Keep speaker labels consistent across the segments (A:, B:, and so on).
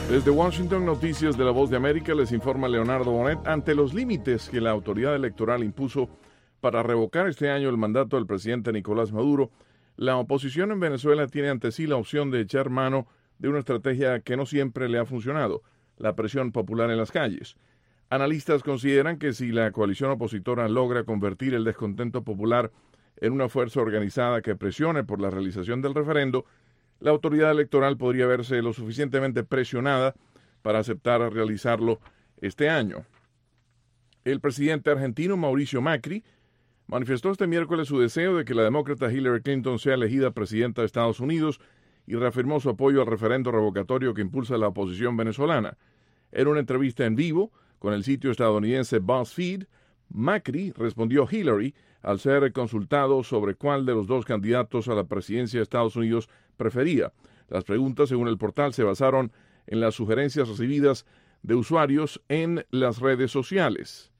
A: Desde Washington, noticias de La Voz de América, les informa Leonardo Bonet. Ante los límites que la autoridad electoral impuso para revocar este año el mandato del presidente Nicolás Maduro, la oposición en Venezuela tiene ante sí la opción de echar mano de una estrategia que no siempre le ha funcionado, la presión popular en las calles. Analistas consideran que si la coalición opositora logra convertir el descontento popular en una fuerza organizada que presione por la realización del referendo, la autoridad electoral podría verse lo suficientemente presionada para aceptar realizarlo este año. El presidente argentino Mauricio Macri manifestó este miércoles su deseo de que la demócrata Hillary Clinton sea elegida presidenta de Estados Unidos y reafirmó su apoyo al referendo revocatorio que impulsa la oposición venezolana. En una entrevista en vivo con el sitio estadounidense BuzzFeed, Macri respondió Hillary al ser consultado sobre cuál de los dos candidatos a la presidencia de Estados Unidos prefería. Las preguntas, según el portal, se basaron en las sugerencias recibidas de usuarios en las redes sociales.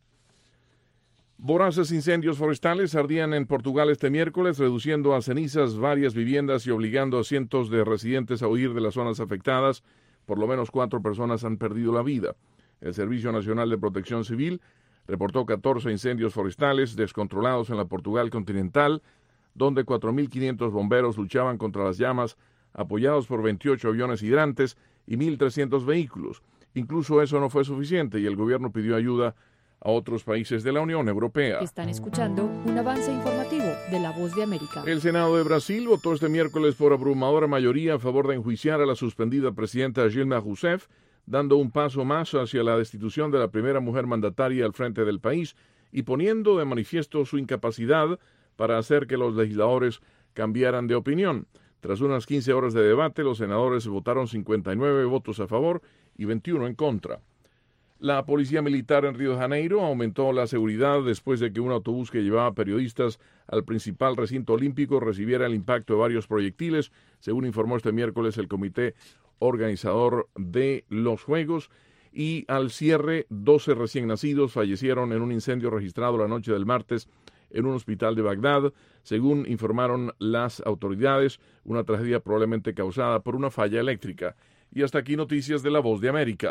A: Voraces incendios forestales ardían en Portugal este miércoles, reduciendo a cenizas varias viviendas y obligando a cientos de residentes a huir de las zonas afectadas. Por lo menos 4 personas han perdido la vida. El Servicio Nacional de Protección Civil reportó 14 incendios forestales descontrolados en la Portugal continental, donde 4.500 bomberos luchaban contra las llamas, apoyados por 28 aviones hidrantes y 1.300 vehículos. Incluso eso no fue suficiente y el gobierno pidió ayuda a otros países de la Unión Europea.
B: Están escuchando un avance informativo de La Voz de América.
A: El Senado de Brasil votó este miércoles por abrumadora mayoría a favor de enjuiciar a la suspendida presidenta Dilma Rousseff, dando un paso más hacia la destitución de la primera mujer mandataria al frente del país y poniendo de manifiesto su incapacidad para hacer que los legisladores cambiaran de opinión. Tras unas 15 horas de debate, los senadores votaron 59 votos a favor y 21 en contra. La policía militar en Río de Janeiro aumentó la seguridad después de que un autobús que llevaba periodistas al principal recinto olímpico recibiera el impacto de varios proyectiles, según informó este miércoles el comité organizador de los Juegos, y al cierre 12 recién nacidos fallecieron en un incendio registrado la noche del martes en un hospital de Bagdad, según informaron las autoridades, una tragedia probablemente causada por una falla eléctrica. Y hasta aquí noticias de La Voz de América.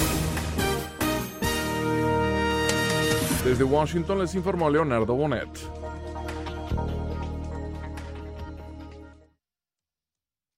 A: Desde Washington les informó Leonardo Bonet.